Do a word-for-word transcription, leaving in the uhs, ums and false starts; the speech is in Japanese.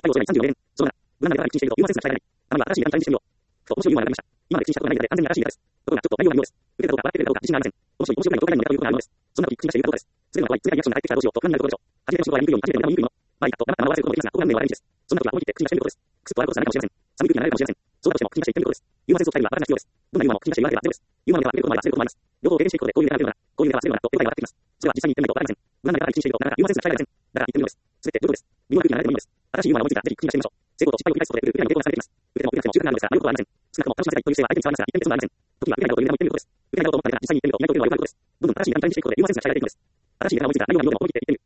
対応すればさんじゅうよねん。そのなら、無難なデータが一致していると、ユーザーセンスが伝えられない。たまには新しいデータにチャレンジしてみよう。ふと、面白いユーザーがいました。今まで一致したことがないので、完全に新しいデータです。ところが、ちょっと内容が微妙です。打てたかどうか、笑ってくれたかどうか、自信がありません。面白い、面白くないのと書いてあるのかということがあるのです。そんな時、口に出していることです。すべての怖い、すべてのリアクションが返ってきたらどうしようと不安になるところでしょう。初めての仕事は言いにくいように、初めての言いにくいの。まあいいかと、黙ったまま忘れることもできますが、ここが運命の笑い道です。そんな時は思い切って口に出してみることです。くすっと笑うことされるかもしれません。寒い空気になれるかもしれません。そうだとしても、口に出して言ってみることです。ユーマーセンスを鍛えるにはバカが必要です。どんなユーマーも口に出して言わなければゼロです。ユーマーのネタは触れることもあれば忘れることもあります。両方を経験していくことで、こういうネタが出るのなら、こういうネタは忘れるのなと手応えが上がってきます。それは実際に言ってみないとわかりません。無難なネタが一致していると、なかなかユーマーセンスが鍛えられません。だから言ってみるのです。すべてどういうことです。微妙な空気になれてもいいのです。新しいユーマーを思いついたら、ぜひ口に出してみましょう。成功と失敗を繰り返すことで、打てない抵抗がされています。打てても打てなくても中間なのですが、あまりよくはありません。少なくとも楽しませたいという姿勢は相手に伝わりますが、言ってみて損はありません。時には打てないことを言うネタも言ってみることです。打てないことを思ったネタ、実際に言ってみると、意外と打てるのがよくあることです。どんどん新しいネタにチャレンジしていくことで、ユーマーセンスが鍛えられていくのです。新しいネタが思いついたら、内容が見ようでも思い切って言ってみる。